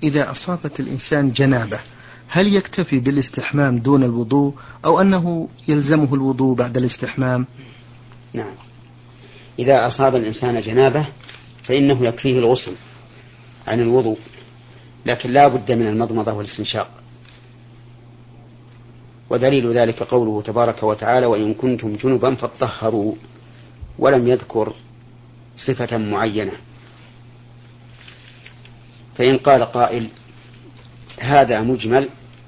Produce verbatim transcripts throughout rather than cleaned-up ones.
إذا أصابت الإنسان جنابة هل يكتفي بالاستحمام دون الوضوء أو أنه يلزمه الوضوء بعد الاستحمام؟ نعم، إذا أصاب الإنسان جنابة فإنه يكفيه الغسل عن الوضوء، لكن لا بد من المضمضة والاستنشاق. ودليل ذلك قوله تبارك وتعالى: وإن كنتم جنبا فاطهروا، ولم يذكر صفة معينة. فإن قال قائل: هذا مجمل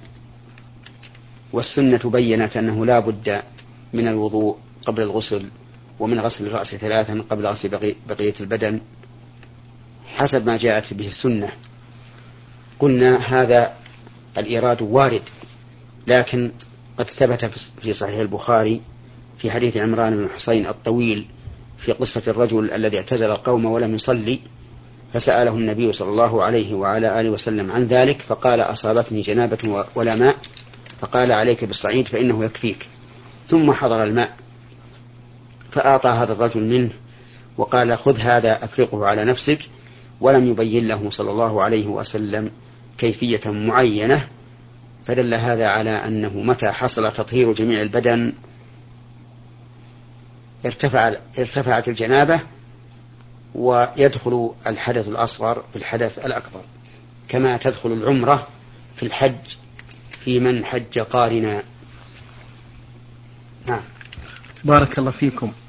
والسنة بيّنت أنه لا بد من الوضوء قبل الغسل ومن غسل الرأس ثلاثا قبل غسل بقية البدن حسب ما جاءت به السنة، قلنا هذا الإيراد وارد، لكن قد ثبت في صحيح البخاري في حديث عمران بن حسين الطويل في قصة الرجل الذي اعتزل القوم ولم يصلي، فسأله النبي صلى الله عليه وعلى آله وسلم عن ذلك، فقال: أصابتني جنابة ولا ماء، فقال: عليك بالصعيد فإنه يكفيك. ثم حضر الماء فأعطى هذا الرجل منه وقال: خذ هذا أفرقه على نفسك، ولم يبين له صلى الله عليه وسلم كيفية معينة. فدل هذا على أنه متى حصل تطهير جميع البدن ارتفع ارتفعت الجنابة، ويدخل الحدث الأصغر في الحدث الأكبر، كما تدخل العمرة في الحج في من حج قارنا. نعم. بارك الله فيكم.